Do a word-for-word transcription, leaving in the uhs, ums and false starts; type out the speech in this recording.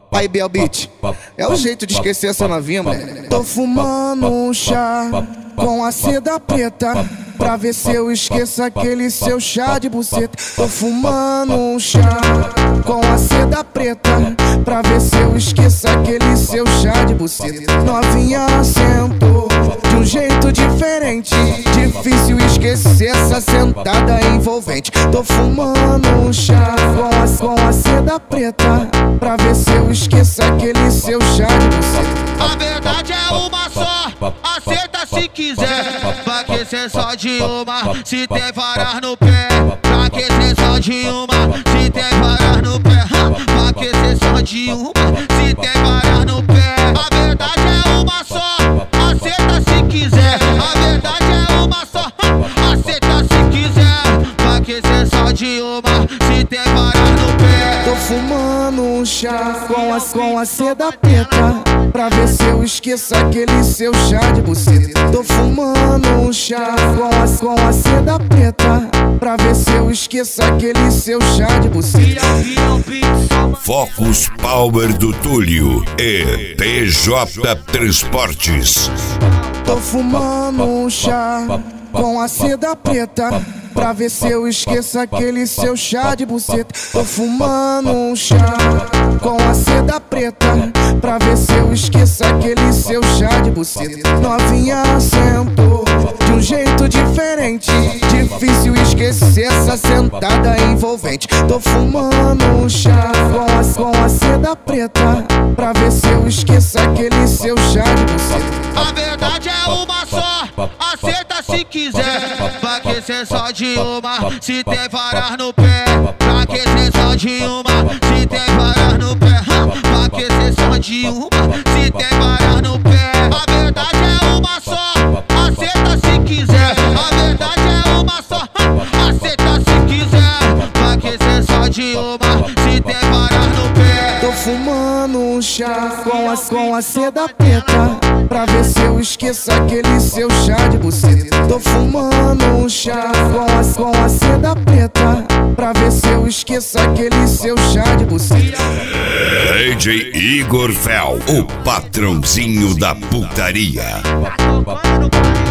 Aí, Biel Beat, é o jeito de esquecer essa novinha, mano. Tô fumando um chá com a seda preta, pra ver se eu esqueço aquele seu chá de buceta. Tô fumando um chá com a seda preta, pra ver se eu esqueço aquele seu chá de buceta. Novinha sentou de um jeito diferente, difícil esquecer essa sentada envolvente. Tô fumando um chá com a, com a seda preta, pra ver se eu esqueço aquele seu chá de buceta. A verdade é uma só, aceita se quiser. Pra que ser só de uma, se tem varas no pé. Pra que ser só de uma, se tem varas no pé. Pra que ser só de uma, se tem varas no pé. A verdade é uma só, aceita se quiser. A verdade é uma só, aceita se quiser. Pra que ser só de uma, se tem varas no pé. Tô fumando um chá com a, com a seda preta, pra ver se eu esqueço aquele seu chá de buceta. Tô fumando um chá com a, com a seda preta, pra ver se eu esqueço aquele seu chá de buceta. Focus Power do Túlio e P J Transportes. Tô fumando um chá com a seda preta, pra ver se eu esqueço aquele seu chá de buceta. Tô fumando um chá com a seda preta, pra ver se eu esqueço aquele seu chá de buceta. Novinha sentou de um jeito diferente, difícil esquecer essa sentada envolvente. Tô fumando um chá com a, com a seda preta, pra ver se eu esqueço aquele seu chá de buceta. A verdade é uma só, aceita se quiser. Pra que ser só de uma, se tem varas no pé. Pra que ser só de uma, se tem varas no pé. Pra que ser só de uma, se tem varas no pé. A verdade é uma só, aceita se quiser. A verdade é uma só, aceita se quiser. Pra que ser só de uma, se tem varas no pé. Tô fumando um chá com a, com a seda preta, pra ver se eu esqueço aquele seu chá de buceta. Tô fumando um chá com a, com a seda preta, pra ver se eu esqueço aquele seu chá de buceta. D J Igor Fel, o patrãozinho da putaria.